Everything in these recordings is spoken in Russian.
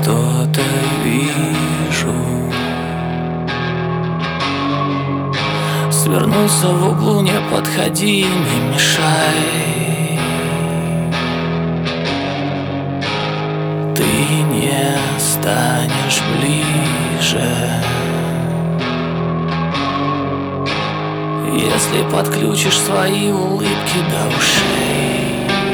что-то вижу. Свернулся в углу, не подходи, не мешай. Ты не станешь ближе, если подключишь свои улыбки до ушей.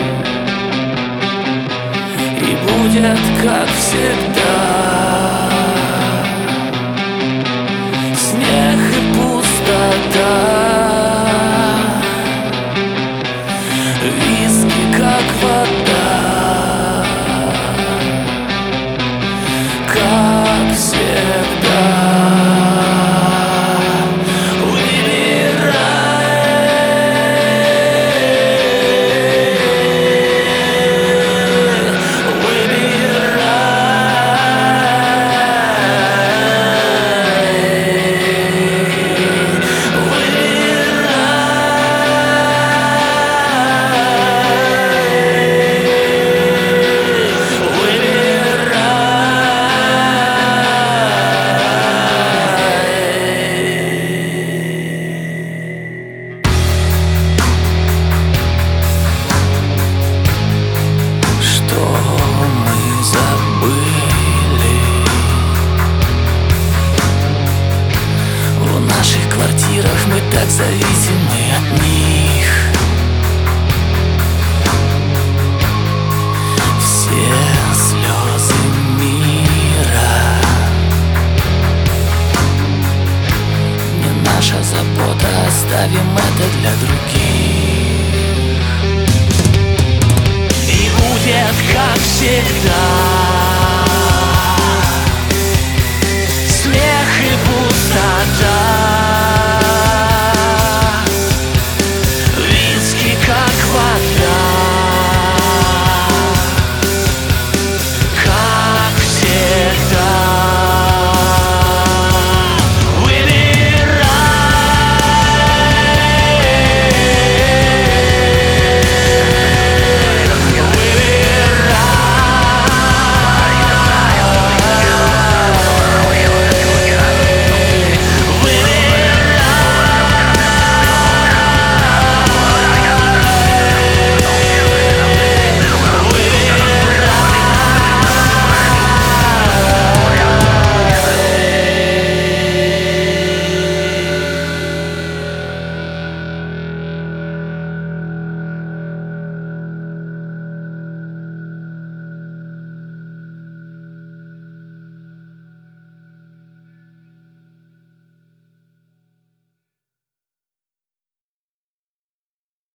И будет как всегда снег и пустота, виски как вода, как всегда. Мы так зависимы от них. Все слезы мира не наша забота, оставим это для других. И будет как всегда